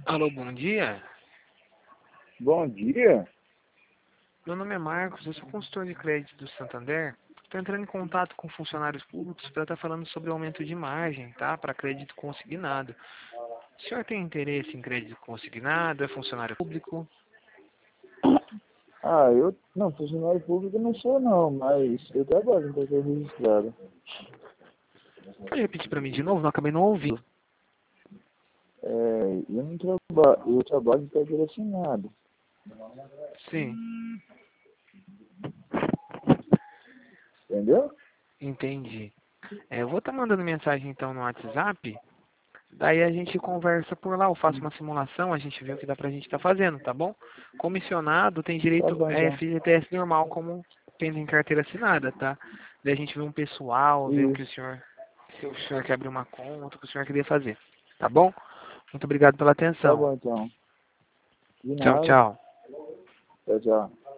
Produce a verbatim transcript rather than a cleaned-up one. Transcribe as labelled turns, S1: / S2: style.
S1: Alô, bom dia.
S2: Bom dia.
S1: Meu nome é Marcos, eu sou consultor de crédito do Santander. Estou entrando em contato com funcionários públicos para estar falando sobre o aumento de margem, tá? Para crédito consignado. O senhor tem interesse em crédito consignado? É funcionário público?
S2: Ah, eu não, funcionário público não sou não, mas eu trabalho em carteira registrada.
S1: Pode repetir para mim de novo? Não acabei não ouvindo.
S2: É, eu não trabalho, eu trabalho em carteira assinada.
S1: Sim,
S2: Entendeu?
S1: entendi. É, eu vou estar mandando mensagem então no WhatsApp. Daí a gente conversa por lá, eu faço uma simulação, a gente vê o que dá pra gente estar fazendo, tá bom? Comissionado tem
S2: Tá
S1: direito
S2: bom
S1: a
S2: então.
S1: F G T S normal, como tem em carteira assinada, tá? Daí a gente vê um pessoal, vê o que o
S2: Isso.
S1: senhor, se o senhor quer abrir uma conta, o que o senhor queria fazer, tá bom? Muito obrigado pela
S2: Tá
S1: atenção.
S2: bom então. De
S1: Tchau,
S2: nada.
S1: tchau.
S2: Tchau, tchau.